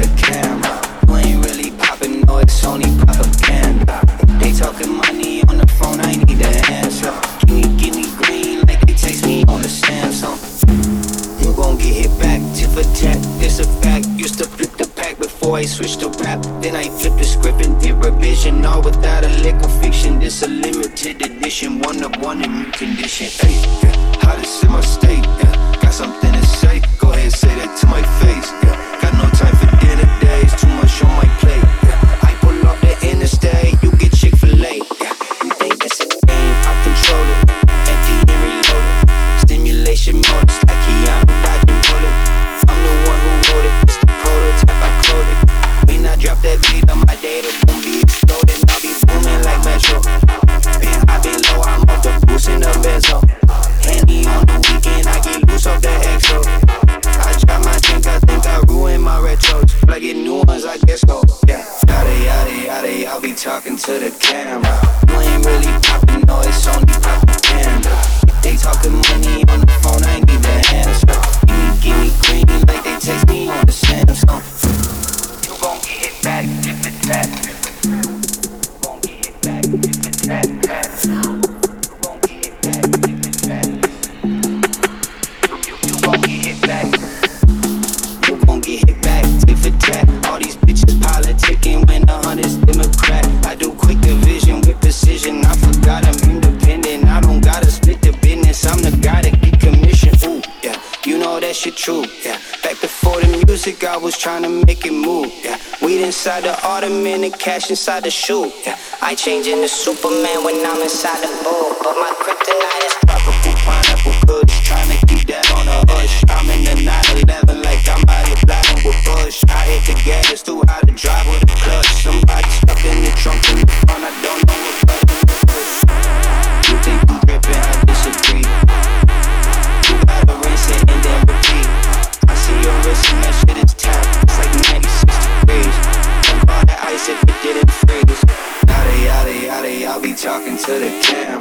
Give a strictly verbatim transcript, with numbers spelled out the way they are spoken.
the camera. You ain't really poppin', no, it's only propaganda. They talking money on the phone, I need the answer. Give me, give me green like they text me on the Samsung. You gon' get hit back, tip for tat, this a fact. Used to flip the pack before I switched to rap. Then I flipped the script and did revision, all without a lick of fiction. This a limited edition, one of one in new condition. Hey, yeah, hottest in my state, yeah. Got something to say, go ahead and say that to my face, yeah. Got no time for dinner days, too much on my plate, yeah. I pull up the interstate, you get Chick-fil-A, yeah. You think it's a game, I control it, empty and reloaded. Stimulation mode, it's like Keanu dodging bullet. I'm the one who wrote it, it's the prototype, I cloned it. When I drop that beat on my data, won't be exploding. I'll be booming like Metro. Been high, been low, I'm off the boost in the benzo. Handy on the weekend, I get loose off the X O. I drop my drink, I think I ruined my retros. Like get new ones, I guess so, yeah. Yada, yada, yada, I'll be talking to the camera. You ain't really poppin', no, it's only propaganda. They talking money on the phone, I need the answer. Give me, give me green like they text me on the Samsung. You gon' get hit back, if it's that. You gon' get hit back, if it's that. You gon' get hit back, if it's that. You, you, you gon' get hit back. You gon' get hit back, tit for tat. All these bitches politicking when the hunt is Democrat. I do quick division with precision. I forgot I'm independent. I don't gotta split the business. I'm the guy that get commission. Ooh, yeah, you know that shit true. Yeah, back before the music, I was trying to make it move. Yeah, weed inside the ottoman and cash inside the shoe. Yeah, I change into Superman when I'm inside the booth. But my kryptonite is tropical pineapple kush. Trying to keep that on a hush. I'm in the nine eleven like I'm out here blinding with Bush. I hit the gas, it's too hard to drive with a clutch. Somebody stuck in the trunk in the front, I don't know what button to push. You think you drippin', I disagree. You gotta rinse it and then repeat. I see your wrist and that shit is tapped. It's like ninety-six degrees. Don't call that ice if it didn't freeze. Yada, yada, yada, I'll be talking to the camera.